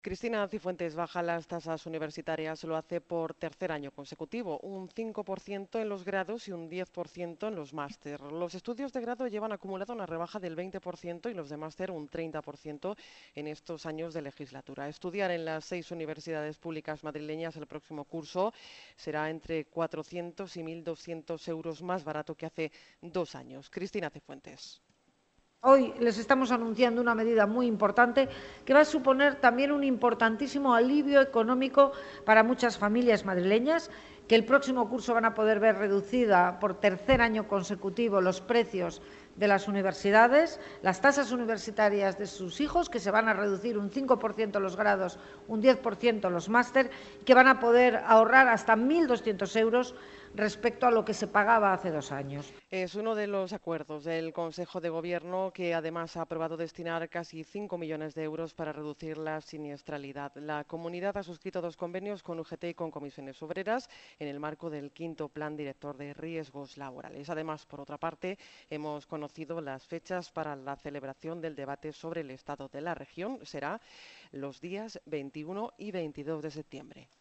Cristina Cifuentes baja las tasas universitarias, lo hace por tercer año consecutivo, un 5% en los grados y un 10% en los máster. Los estudios de grado llevan acumulado una rebaja del 20% y los de máster un 30% en estos años de legislatura. Estudiar en las 6 universidades públicas madrileñas el próximo curso será entre 400 y 1.200 euros más barato que hace 2 años. Cristina Cifuentes. Hoy les estamos anunciando una medida muy importante que va a suponer también un importantísimo alivio económico para muchas familias madrileñas, que el próximo curso van a poder ver reducida por tercer año consecutivo los precios de las universidades, las tasas universitarias de sus hijos, que se van a reducir un 5% los grados, un 10% los máster, y que van a poder ahorrar hasta 1.200 euros respecto a lo que se pagaba hace 2 años. Es uno de los acuerdos del Consejo de Gobierno que además ha aprobado destinar casi 5 millones de euros para reducir la siniestralidad. La comunidad ha suscrito 2 convenios con UGT y con comisiones obreras en el marco del quinto Plan Director de Riesgos Laborales. Además, por otra parte, hemos conocido las fechas para la celebración del debate sobre el estado de la región. Será los días 21 y 22 de septiembre.